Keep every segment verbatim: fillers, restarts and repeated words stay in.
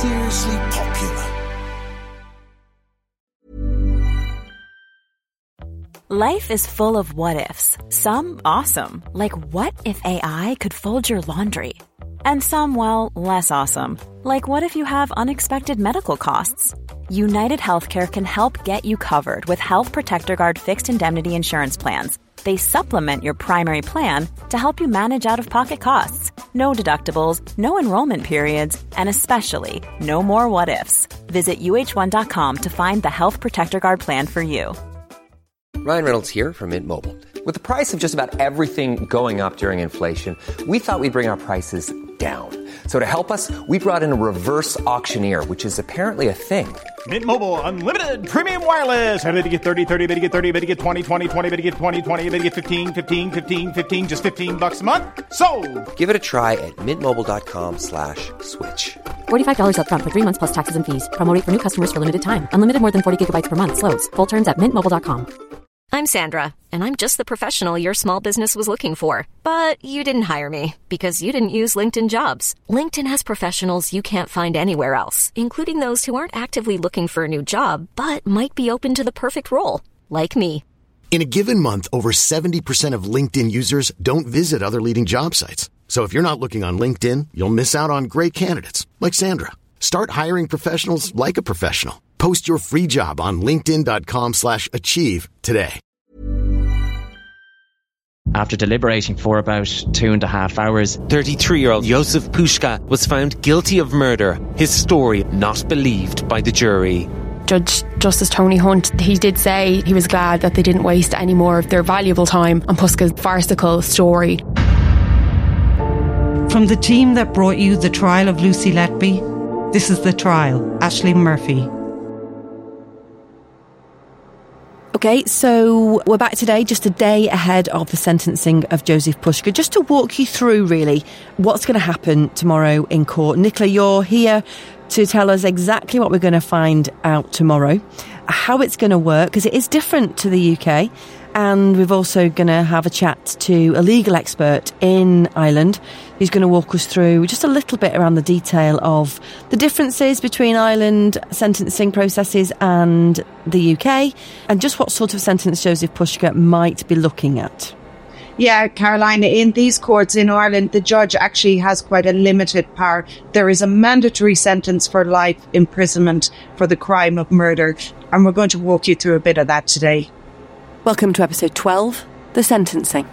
seriously popular. Life is full of what-ifs. Some awesome, like what if A I could fold your laundry? And some, well, less awesome, like what if you have unexpected medical costs? United Healthcare can help get you covered with Health Protector Guard fixed indemnity insurance plans. They supplement your primary plan to help you manage out-of-pocket costs. No deductibles, no enrollment periods, and especially no more what-ifs. Visit U H one dot com to find the Health Protector Guard plan for you. Ryan Reynolds here from Mint Mobile. With the price of just about everything going up during inflation, we thought we'd bring our prices down. So to help us, we brought in a reverse auctioneer, which is apparently a thing. Mint Mobile Unlimited Premium Wireless. How to get thirty, thirty, how to get thirty, how to get twenty, twenty, twenty, how to get twenty, twenty, how to get fifteen, fifteen, fifteen, fifteen, just fifteen bucks a month? Sold! Give it a try at mintmobile.com slash switch. forty-five dollars up front for three months plus taxes and fees. Promo rate for new customers for limited time. Unlimited more than forty gigabytes per month. Slows full terms at mint mobile dot com. I'm Sandra, and I'm just the professional your small business was looking for. But you didn't hire me because you didn't use LinkedIn Jobs. LinkedIn has professionals you can't find anywhere else, including those who aren't actively looking for a new job, but might be open to the perfect role, like me. In a given month, over seventy percent of LinkedIn users don't visit other leading job sites. So if you're not looking on LinkedIn, you'll miss out on great candidates, like Sandra. Start hiring professionals like a professional. Post your free job on linkedin.com slash achieve today. After deliberating for about two and a half hours, thirty-three-year-old Jozef Puška was found guilty of murder. His story not believed by the jury. Judge Justice Tony Hunt, he did say he was glad that they didn't waste any more of their valuable time on Puška's farcical story. From the team that brought you the trial of Lucy Letby, this is The Trial, Aisling Murphy. Okay, so we're back today, just a day ahead of the sentencing of Jozef Puška, just to walk you through, really, what's going to happen tomorrow in court. Nicola, you're here to tell us exactly what we're going to find out tomorrow, how it's going to work, because it is different to the U K, and we're also going to have a chat to a legal expert in Ireland who's going to walk us through just a little bit around the detail of the differences between Ireland sentencing processes and the U K, and just what sort of sentence Jozef Puška might be looking at. Yeah, Carolina, in these courts in Ireland, the judge actually has quite a limited power. There is a mandatory sentence for life imprisonment for the crime of murder, and we're going to walk you through a bit of that today. Welcome to episode twelve, The Sentencing.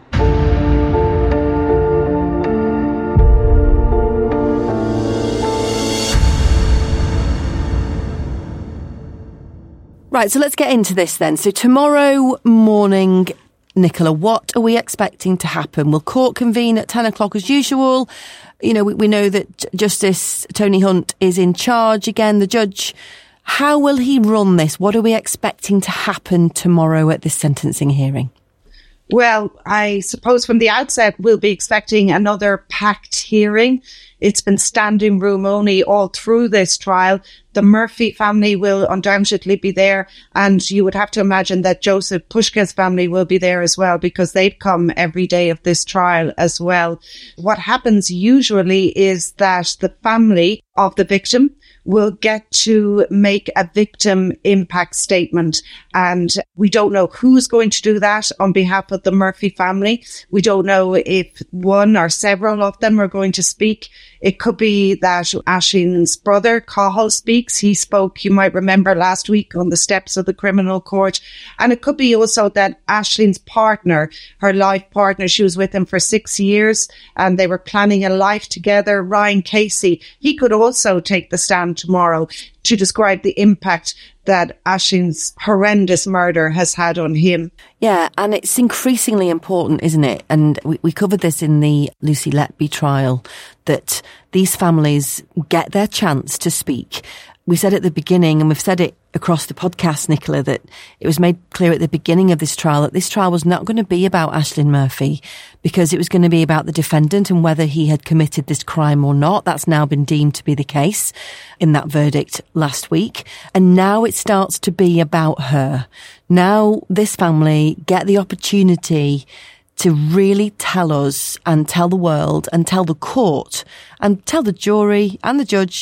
Right, so let's get into this then. So tomorrow morning, Nicola, what are we expecting to happen? Will court convene at ten o'clock as usual? You know, we, we know that Justice Tony Hunt is in charge again, the judge. How will he run this? What are we expecting to happen tomorrow at this sentencing hearing? Well, I suppose from the outset, we'll be expecting another packed hearing. It's been standing room only all through this trial. The Murphy family will undoubtedly be there, and you would have to imagine that Jozef Puška's family will be there as well, because they've come every day of this trial as well. What happens usually is that the family of the victim will get to make a victim impact statement, and we don't know who's going to do that on behalf of the Murphy family. We don't know if one or several of them are going to speak. It could be that Aisling's brother, Cathal, speaks. He spoke, you might remember, last week on the steps of the criminal court. And it could be also that Aisling's partner, her life partner, she was with him for six years and they were planning a life together, Ryan Casey. He could also take the stand tomorrow to describe the impact that Aisling's horrendous murder has had on him. Yeah, and it's increasingly important, isn't it? And we, we covered this in the Lucy Letby trial, that these families get their chance to speak. We said at the beginning, and we've said it across the podcast, Nicola, that it was made clear at the beginning of this trial that this trial was not going to be about Aisling Murphy, because it was going to be about the defendant and whether he had committed this crime or not. That's now been deemed to be the case in that verdict last week. And now it starts to be about her. Now this family get the opportunity to really tell us and tell the world and tell the court and tell the jury and the judge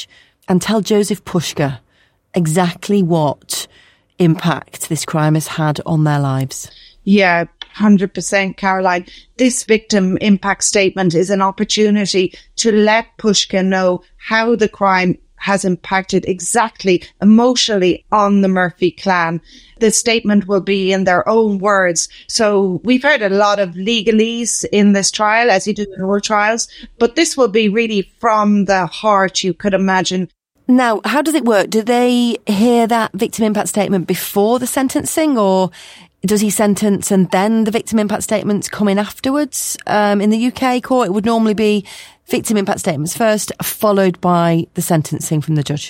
and tell Jozef Puska exactly what impact this crime has had on their lives? Yeah, one hundred percent, Caroline. This victim impact statement is an opportunity to let Puska know how the crime has impacted exactly emotionally on the Murphy clan. The statement will be in their own words. So we've heard a lot of legalese in this trial, as you do in your trials, but this will be really from the heart, you could imagine. Now, how does it work? Do they hear that victim impact statement before the sentencing, or does he sentence and then the victim impact statements come in afterwards? Um, in the U K court, it would normally be victim impact statements first, followed by the sentencing from the judge.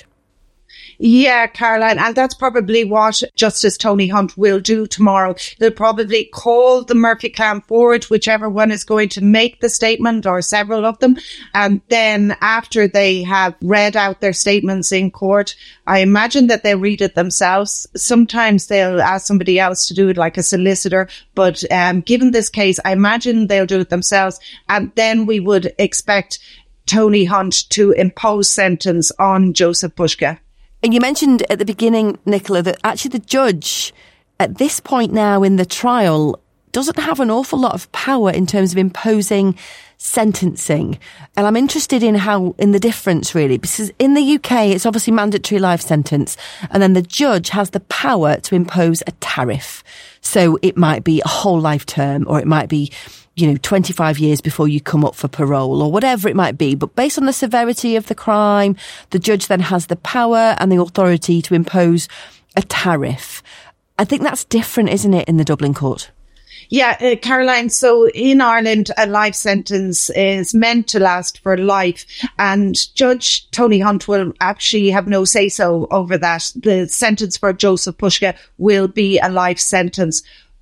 Yeah, Caroline, and that's probably what Justice Tony Hunt will do tomorrow. They'll probably call the Murphy clan forward, whichever one is going to make the statement, or several of them. And then after they have read out their statements in court, I imagine that they'll read it themselves. Sometimes they'll ask somebody else to do it, like a solicitor. But um, given this case, I imagine they'll do it themselves. And then we would expect Tony Hunt to impose sentence on Jozef Puska. And you mentioned at the beginning, Nicola, that actually the judge at this point now in the trial doesn't have an awful lot of power in terms of imposing sentencing. And I'm interested in how, in the difference really, because in the U K, it's obviously mandatory life sentence. And then the judge has the power to impose a tariff. So it might be a whole life term, or it might be, you know, twenty-five years before you come up for parole, or whatever it might be. But based on the severity of the crime, the judge then has the power and the authority to impose a tariff. I think that's different, isn't it, in the Dublin court? Yeah, uh, Caroline, so in Ireland, a life sentence is meant to last for life, and Judge Tony Hunt will actually have no say-so over that. The sentence for Jozef Puska will be a life sentence.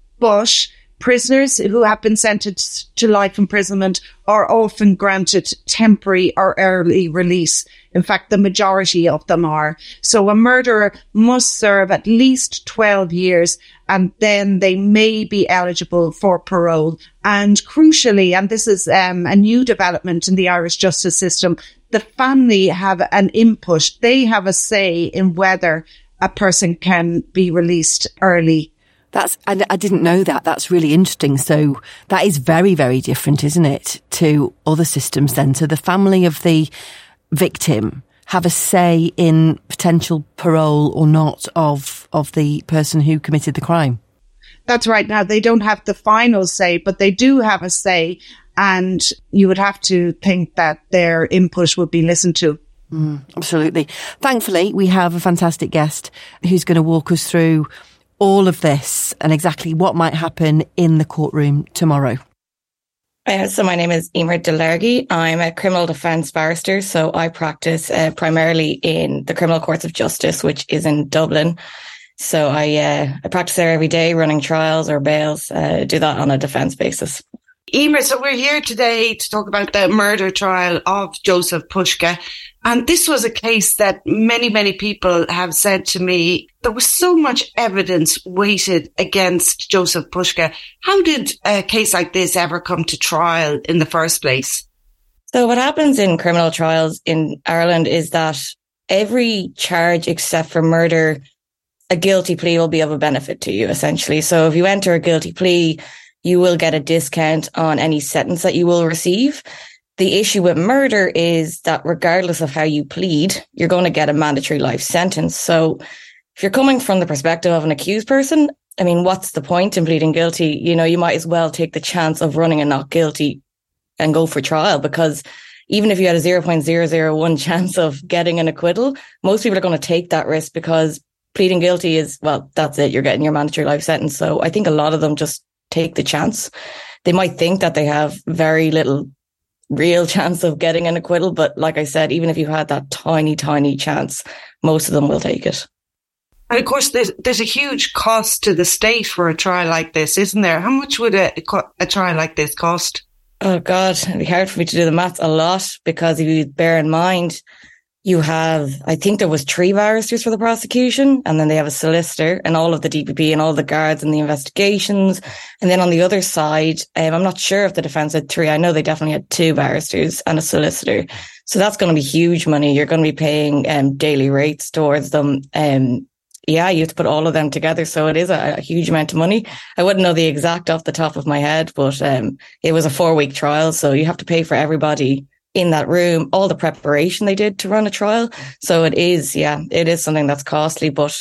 But prisoners who have been sentenced to life imprisonment are often granted temporary or early release. In fact, the majority of them are. So a murderer must serve at least twelve years, and then they may be eligible for parole. And crucially, and this is um, a new development in the Irish justice system, the family have an input. They have a say in whether a person can be released early. That's, I, I didn't know that. That's really interesting. So that is very, very different, isn't it, to other systems then? So the family of the victim have a say in potential parole or not of of the person who committed the crime. That's right. Now, they don't have the final say, but they do have a say, and you would have to think that their input would be listened to. Mm, absolutely. Thankfully, we have a fantastic guest who's going to walk us through all of this and exactly what might happen in the courtroom tomorrow. Uh, so my name is Emer Delargy. I'm a criminal defence barrister, so I practice uh, primarily in the Criminal Courts of Justice, which is in Dublin. So I uh, I practice there every day, running trials or bails, uh, do that on a defence basis. Emer, so we're here today to talk about the murder trial of Jozef Puska. And this was a case that many, many people have said to me, there was so much evidence weighted against Jozef Puska. How did a case like this ever come to trial in the first place? So what happens in criminal trials in Ireland is that every charge except for murder, a guilty plea will be of a benefit to you, essentially. So if you enter a guilty plea, you will get a discount on any sentence that you will receive. The issue with murder is that regardless of how you plead, you're going to get a mandatory life sentence. So if you're coming from the perspective of an accused person, I mean, what's the point in pleading guilty? You know, you might as well take the chance of running a not guilty and go for trial, because even if you had a zero point zero zero one chance of getting an acquittal, most people are going to take that risk because pleading guilty is, well, that's it. You're getting your mandatory life sentence. So I think a lot of them just take the chance. They might think that they have very little real chance of getting an acquittal, but like I said, even if you had that tiny, tiny chance, most of them will take it. And of course, there's, there's a huge cost to the state for a trial like this, isn't there? How much would a, a trial like this cost? Oh God, it'd be hard for me to do the maths. A lot, because if you bear in mind, You have, I think there was three barristers for the prosecution, and then they have a solicitor and all of the D P P and all the guards and the investigations. And then on the other side, um, I'm not sure if the defence had three. I know they definitely had two barristers and a solicitor. So that's going to be huge money. You're going to be paying um, daily rates towards them. Um, yeah, you have to put all of them together. So it is a, a huge amount of money. I wouldn't know the exact off the top of my head, but um, it was a four week trial. So you have to pay for everybody in that room, all the preparation they did to run a trial. So it is, yeah, it is something that's costly, but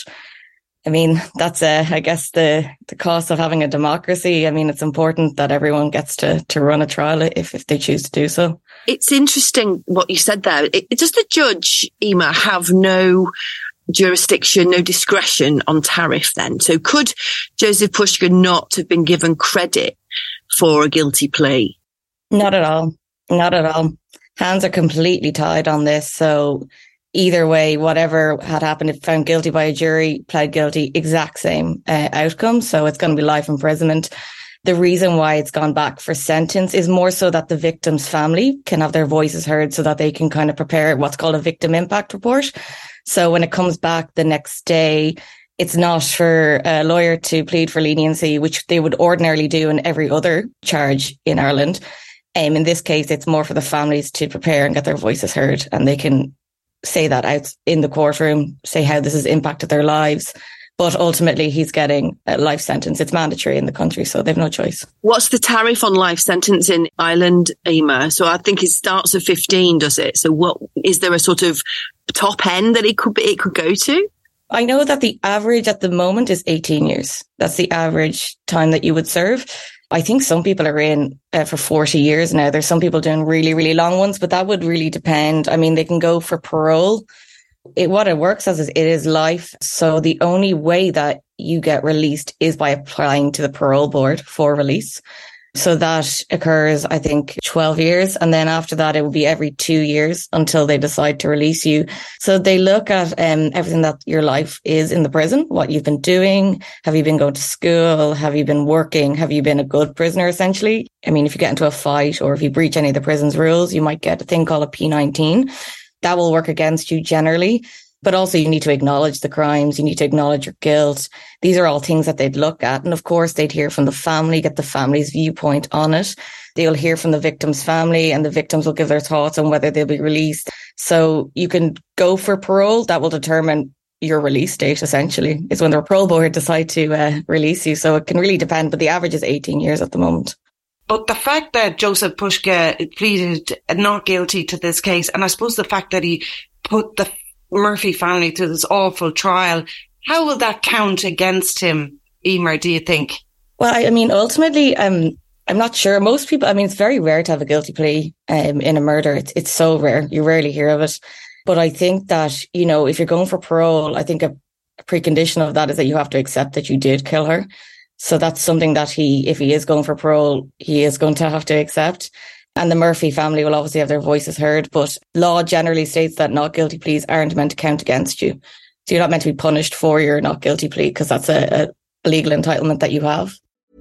I mean, that's, uh, I guess the, the cost of having a democracy. I mean, it's important that everyone gets to, to run a trial if, if they choose to do so. It's interesting what you said there. It, does the judge, Emma, have no jurisdiction, no discretion on tariff then? So could Jozef Puska not have been given credit for a guilty plea? Not at all. Not at all. Hands are completely tied on this. So either way, whatever had happened, if found guilty by a jury, pled guilty, exact same uh, outcome. So it's going to be life imprisonment. The reason why it's gone back for sentence is more so that the victim's family can have their voices heard so that they can kind of prepare what's called a victim impact report. So when it comes back the next day, it's not for a lawyer to plead for leniency, which they would ordinarily do in every other charge in Ireland. Um, in this case, it's more for the families to prepare and get their voices heard, and they can say that out in the courtroom, say how this has impacted their lives. But ultimately, he's getting a life sentence. It's mandatory in the country, so they've no choice. What's the tariff on life sentence in Ireland, Emma? So I think it starts at fifteen, does it? So what is there a sort of top end that it could be, it could go to? I know that the average at the moment is eighteen years. That's the average time that you would serve. I think some people are in uh, for forty years now. There's some people doing really, really long ones, but that would really depend. I mean, they can go for parole. It, what it works as is it is life. So the only way that you get released is by applying to the parole board for release. So that occurs, I think, twelve years. And then after that, it will be every two years until they decide to release you. So they look at um, everything that your life is in the prison, what you've been doing. Have you been going to school? Have you been working? Have you been a good prisoner, essentially? I mean, if you get into a fight or if you breach any of the prison's rules, you might get a thing called a P nineteen. That will work against you generally. But also you need to acknowledge the crimes. You need to acknowledge your guilt. These are all things that they'd look at. And of course, they'd hear from the family, get the family's viewpoint on it. They'll hear from the victim's family and the victims will give their thoughts on whether they'll be released. So you can go for parole. That will determine your release date, essentially. It's when the parole board decide to uh, release you. So it can really depend, but the average is eighteen years at the moment. But the fact that Jozef Puska pleaded not guilty to this case, and I suppose the fact that he put the Murphy family through this awful trial, how will that count against him, Emer, do you think? Well, I, I mean, ultimately, um, I'm not sure. Most people, I mean, it's very rare to have a guilty plea um, in a murder. It's, it's so rare. You rarely hear of it. But I think that, you know, if you're going for parole, I think a, a precondition of that is that you have to accept that you did kill her. So that's something that he, if he is going for parole, he is going to have to accept. And the Murphy family will obviously have their voices heard, but law generally states that not guilty pleas aren't meant to count against you. So you're not meant to be punished for your not guilty plea because that's a, a legal entitlement that you have.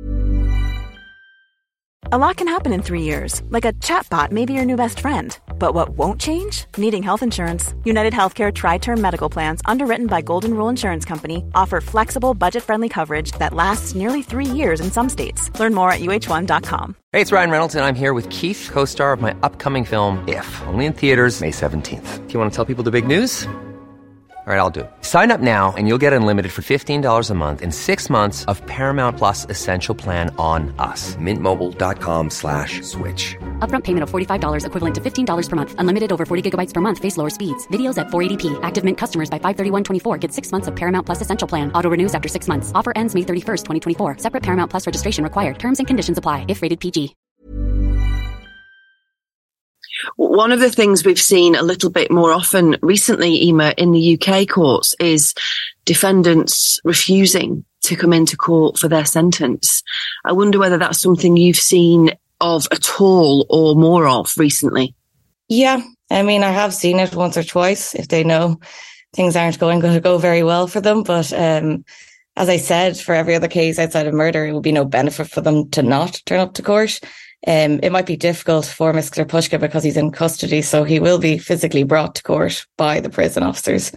A lot can happen in three years, like a chatbot may be your new best friend. But what won't change? Needing health insurance. United Healthcare Tri-Term Medical Plans, underwritten by Golden Rule Insurance Company, offer flexible, budget-friendly coverage that lasts nearly three years in some states. Learn more at U H one dot com. Hey, it's Ryan Reynolds, and I'm here with Keith, co-star of my upcoming film, If, only in theaters May seventeenth. Do you want to tell people the big news? All right, I'll do it. Sign up now and you'll get unlimited for fifteen dollars a month and six months of Paramount Plus Essential Plan on us. Mint Mobile dot com slash switch. Upfront payment of forty-five dollars equivalent to fifteen dollars per month. Unlimited over forty gigabytes per month. Face lower speeds. Videos at four eighty p. Active Mint customers by five thirty-one twenty-four get six months of Paramount Plus Essential Plan. Auto renews after six months. Offer ends May thirty-first, twenty twenty-four. Separate Paramount Plus registration required. Terms and conditions apply if rated P G. One of the things we've seen a little bit more often recently, Emma, in the U K courts is defendants refusing to come into court for their sentence. I wonder whether that's something you've seen of at all or more of recently. Yeah, I mean, I have seen it once or twice if they know things aren't going to go very well for them. But um, as I said, for every other case outside of murder, it would be no benefit for them to not turn up to court. Um, it might be difficult for Mister Pushka because he's in custody, so he will be physically brought to court by the prison officers.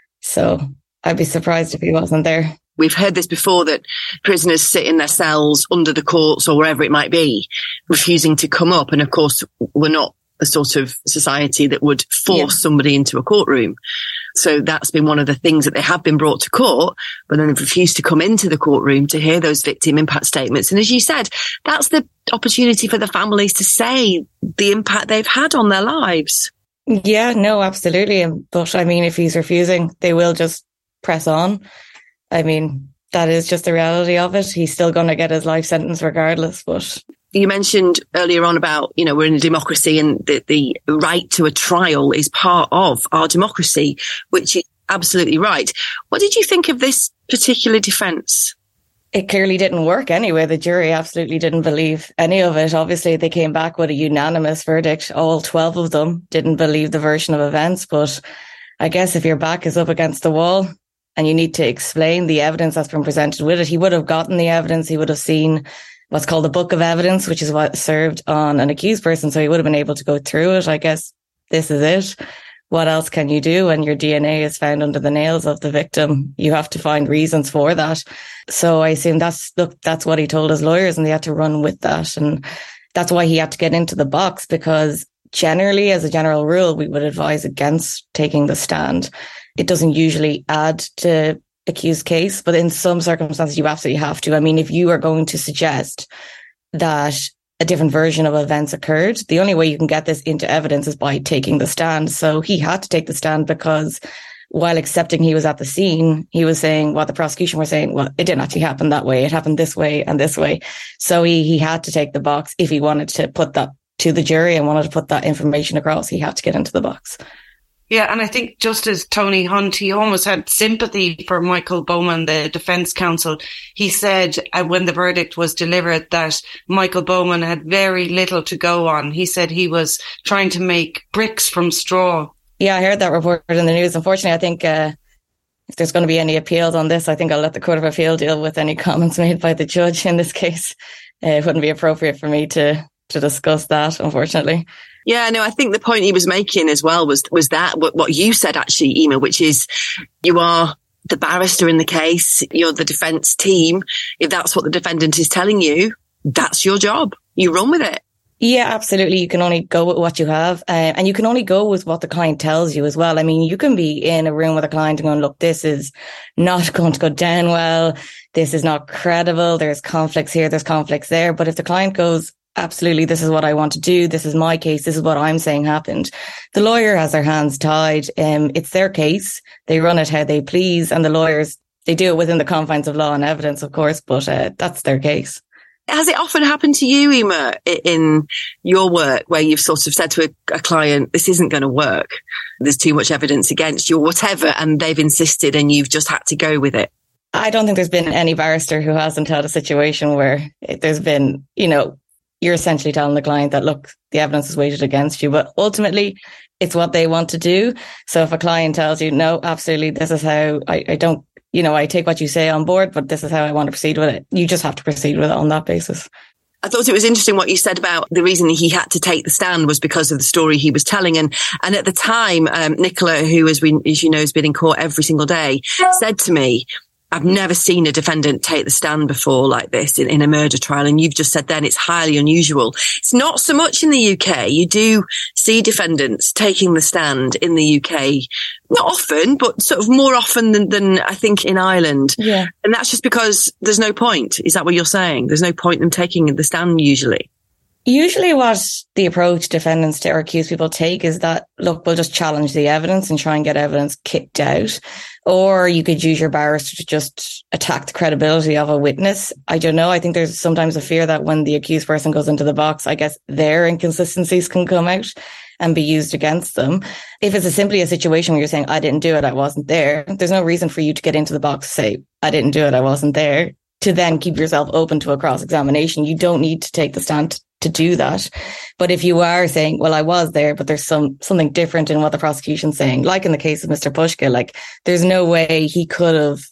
So I'd be surprised if he wasn't there. We've heard this before, that prisoners sit in their cells under the courts or wherever it might be, refusing to come up. And of course, we're not a sort of society that would force yeah. somebody into a courtroom. So that's been one of the things that they have been brought to court, but then they've refused to come into the courtroom to hear those victim impact statements. And as you said, that's the opportunity for the families to say the impact they've had on their lives. Yeah, no, absolutely. But I mean, if he's refusing, they will just press on. I mean, that is just the reality of it. He's still going to get his life sentence regardless. But you mentioned earlier on about, you know, we're in a democracy and the, the right to a trial is part of our democracy, which is absolutely right. What did you think of this particular defence? It clearly didn't work anyway. The jury absolutely didn't believe any of it. Obviously, they came back with a unanimous verdict. All twelve of them didn't believe the version of events. But I guess if your back is up against the wall and you need to explain the evidence that's been presented with it, he would have gotten the evidence. He would have seen what's called a book of evidence, which is what served on an accused person. So he would have been able to go through it. I guess this is it. What else can you do when your D N A is found under the nails of the victim? You have to find reasons for that. So I assume that's, look, that's what he told his lawyers, and they had to run with that. And that's why he had to get into the box, because generally, as a general rule, we would advise against taking the stand. It doesn't usually add to accused case, but in some circumstances, you absolutely have to. I mean, if you are going to suggest that a different version of events occurred, the only way you can get this into evidence is by taking the stand. So he had to take the stand because while accepting he was at the scene, he was saying what the prosecution were saying, well, it didn't actually happen that way. It happened this way and this way. So he, he had to take the box. If he wanted to put that to the jury and wanted to put that information across, he had to get into the box. Yeah, and I think just as Tony Hunt, he almost had sympathy for Michael Bowman, the defence counsel. He said uh, when the verdict was delivered that Michael Bowman had very little to go on. He said he was trying to make bricks from straw. Yeah, I heard that report in the news. Unfortunately, I think uh, if there's going to be any appeals on this, I think I'll let the Court of Appeal deal with any comments made by the judge in this case. Uh, it wouldn't be appropriate for me to, to discuss that, unfortunately. Yeah, no, I think the point he was making as well was was that what, what you said actually, Emma, which is you are the barrister in the case, you're the defence team. If that's what the defendant is telling you, that's your job. You run with it. Yeah, absolutely. You can only go with what you have, uh, and you can only go with what the client tells you as well. I mean, you can be in a room with a client and going, look, this is not going to go down well. This is not credible. There's conflicts here. There's conflicts there. But if the client goes, absolutely, this is what I want to do. This is my case. This is what I'm saying happened. The lawyer has their hands tied. Um, it's their case. They run it how they please. And the lawyers, they do it within the confines of law and evidence, of course, but uh, that's their case. Has it often happened to you, Emma, in your work where you've sort of said to a, a client, this isn't going to work, there's too much evidence against you or whatever, and they've insisted and you've just had to go with it? I don't think there's been any barrister who hasn't had a situation where there's been, you know, you're essentially telling the client that, look, the evidence is weighted against you, but ultimately it's what they want to do. So if a client tells you, no, absolutely, this is how I, I don't, you know, I take what you say on board, but this is how I want to proceed with it, you just have to proceed with it on that basis. I thought it was interesting what you said about the reason he had to take the stand was because of the story he was telling. And, and at the time, um, Nicola, who, as we, as you know, has been in court every single day, said to me, I've never seen a defendant take the stand before like this in, in a murder trial. And you've just said then it's highly unusual. It's not so much in the U K. You do see defendants taking the stand in the U K, not often, but sort of more often than, than I think in Ireland. Yeah. And that's just because there's no point. Is that what you're saying? There's no point in them taking the stand usually. Usually what the approach defendants to or accused people take is that, look, we'll just challenge the evidence and try and get evidence kicked out. Or you could use your barrister to just attack the credibility of a witness. I don't know. I think there's sometimes a fear that when the accused person goes into the box, I guess their inconsistencies can come out and be used against them. If it's a simply a situation where you're saying, I didn't do it, I wasn't there, there's no reason for you to get into the box and say, I didn't do it, I wasn't there, to then keep yourself open to a cross-examination. You don't need to take the stand to do that. But if you are saying, well, I was there, but there's some something different in what the prosecution's saying, like in the case of Mister Pushka, like there's no way he could have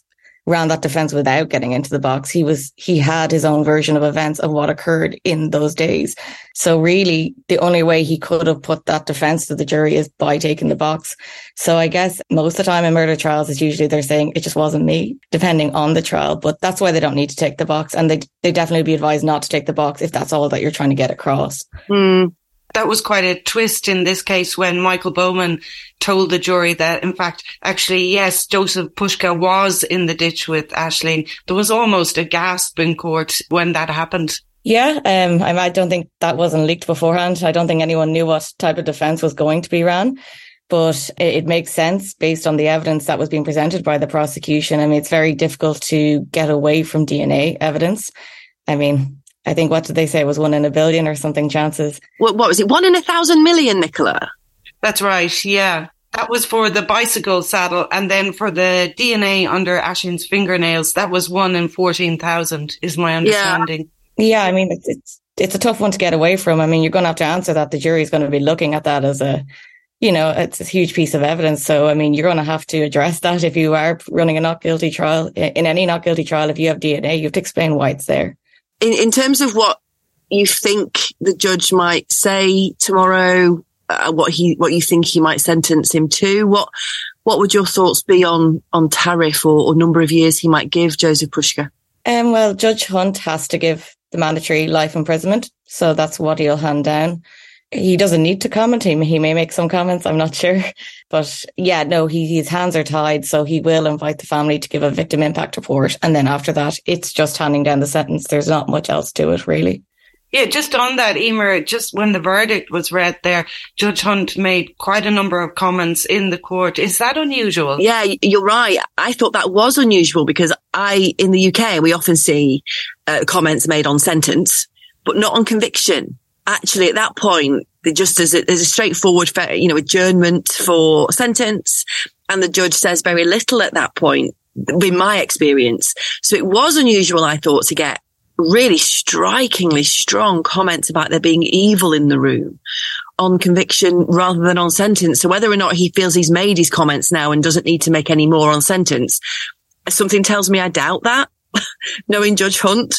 ran that defense without getting into the box. He was, he had his own version of events of what occurred in those days. So really the only way he could have put that defense to the jury is by taking the box. So I guess most of the time in murder trials is usually they're saying it just wasn't me, depending on the trial, but that's why they don't need to take the box. And they, they definitely be advised not to take the box if that's all that you're trying to get across. Mm. That was quite a twist in this case when Michael Bowman told the jury that, in fact, actually, yes, Jozef Puska was in the ditch with Aisling. There was almost a gasp in court when that happened. Yeah, um, I, I don't think that wasn't leaked beforehand. I don't think anyone knew what type of defence was going to be ran. But it, it makes sense based on the evidence that was being presented by the prosecution. I mean, it's very difficult to get away from D N A evidence. I mean, I think, what did they say? It was one in a billion or something chances. What, what was it? One in a thousand million, Nicola? That's right, yeah. That was for the bicycle saddle. And then for the D N A under Aisling's fingernails, that was one in fourteen thousand, is my understanding. Yeah, yeah I mean, it's, it's it's a tough one to get away from. I mean, you're going to have to answer that. The jury's going to be looking at that as a, you know, it's a huge piece of evidence. So, I mean, you're going to have to address that if you are running a not guilty trial. In any not guilty trial, if you have D N A, you have to explain why it's there. In, in terms of what you think the judge might say tomorrow, uh, what he, what you think he might sentence him to, what, what would your thoughts be on, on tariff or, or number of years he might give Jozef Puska? Um, well, Judge Hunt has to give the mandatory life imprisonment, so that's what he'll hand down. He doesn't need to comment. He, he may make some comments, I'm not sure. But yeah, no, he, his hands are tied. So he will invite the family to give a victim impact report. And then after that, it's just handing down the sentence. There's not much else to it, really. Yeah, just on that, Emer, just when the verdict was read there, Judge Hunt made quite a number of comments in the court. Is that unusual? Yeah, you're right. I thought that was unusual because I, in the U K, we often see uh, comments made on sentence, but not on conviction. Actually, at that point, just as a, there's a straightforward, you know, adjournment for sentence, and the judge says very little at that point, in my experience. So it was unusual, I thought, to get really strikingly strong comments about there being evil in the room on conviction rather than on sentence. So whether or not he feels he's made his comments now and doesn't need to make any more on sentence, something tells me I doubt that, knowing Judge Hunt.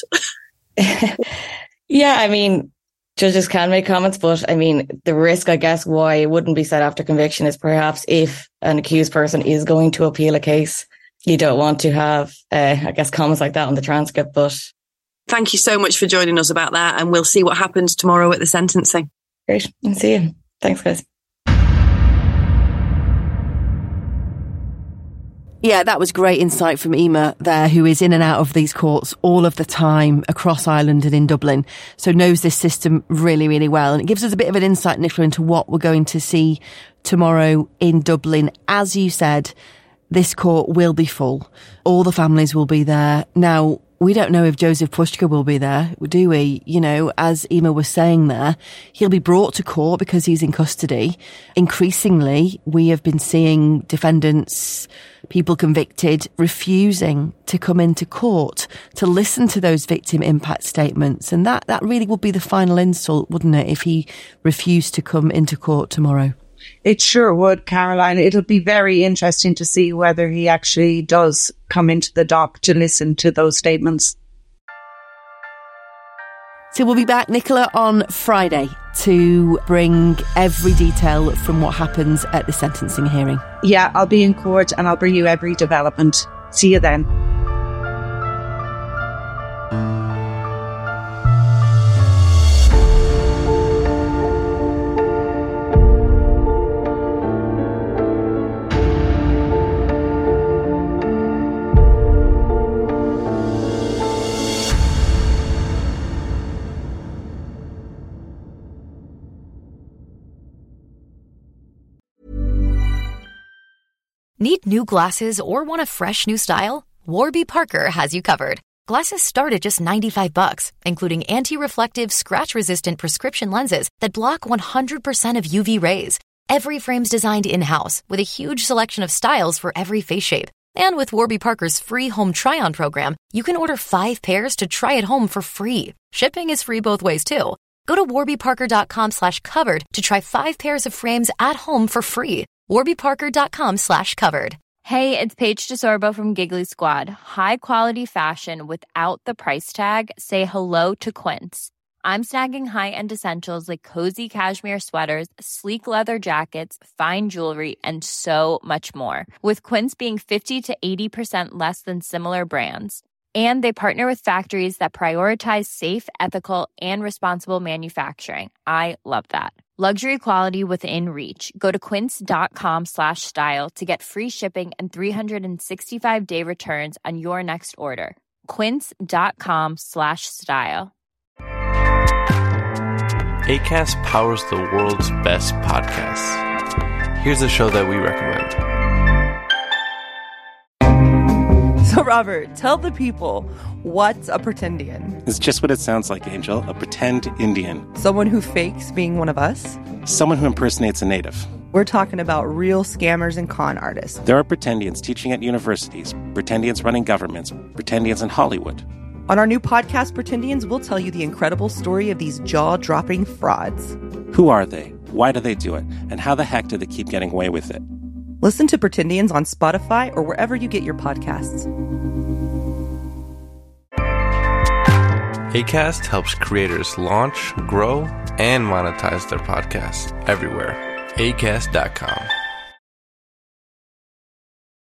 Yeah, I mean, judges can make comments, but I mean, the risk, I guess, why it wouldn't be said after conviction is perhaps if an accused person is going to appeal a case, you don't want to have, uh, I guess, comments like that on the transcript. But thank you so much for joining us about that, and we'll see what happens tomorrow at the sentencing. Great, and see you. Thanks, guys. Yeah, that was great insight from Emer there, who is in and out of these courts all of the time across Ireland and in Dublin, so knows this system really, really well. And it gives us a bit of an insight, Nicola, into what we're going to see tomorrow in Dublin. As you said, this court will be full. All the families will be there. Now, we don't know if Jozef Puska will be there, do we? You know, as Emer was saying there, he'll be brought to court because he's in custody. Increasingly, we have been seeing defendants, people convicted, refusing to come into court to listen to those victim impact statements. And that, that really would be the final insult, wouldn't it, if he refused to come into court tomorrow? It sure would, Caroline. It'll be very interesting to see whether he actually does come into the dock to listen to those statements. So we'll be back, Nicola, on Friday to bring every detail from what happens at the sentencing hearing. Yeah, I'll be in court and I'll bring you every development. See you then. Need new glasses or want a fresh new style? Warby Parker has you covered. Glasses start at just ninety-five bucks, including anti-reflective, scratch-resistant prescription lenses that block one hundred percent of U V rays. Every frame's designed in-house with a huge selection of styles for every face shape. And with Warby Parker's free home try-on program, you can order five pairs to try at home for free. Shipping is free both ways, too. Go to warbyparker.com slash covered to try five pairs of frames at home for free. warbyparker.com slash covered. Hey, it's Paige DeSorbo from Giggly Squad. High quality fashion without the price tag. Say hello to Quince. I'm snagging high-end essentials like cozy cashmere sweaters, sleek leather jackets, fine jewelry, and so much more. With Quince being fifty to eighty percent less than similar brands. And they partner with factories that prioritize safe, ethical, and responsible manufacturing. I love that. Luxury quality within reach. Go to quince.com slash style to get free shipping and three sixty-five day returns on your next order. Quince.com slash style. Acast powers the world's best podcasts. Here's a show that we recommend. So, Robert, tell the people, what's a pretendian? It's just what it sounds like, Angel. A pretend Indian. Someone who fakes being one of us? Someone who impersonates a native. We're talking about real scammers and con artists. There are pretendians teaching at universities, pretendians running governments, pretendians in Hollywood. On our new podcast, Pretendians, we'll tell you the incredible story of these jaw-dropping frauds. Who are they? Why do they do it? And how the heck do they keep getting away with it? Listen to Pretendians on Spotify or wherever you get your podcasts. Acast helps creators launch, grow, and monetize their podcasts everywhere. Acast dot com.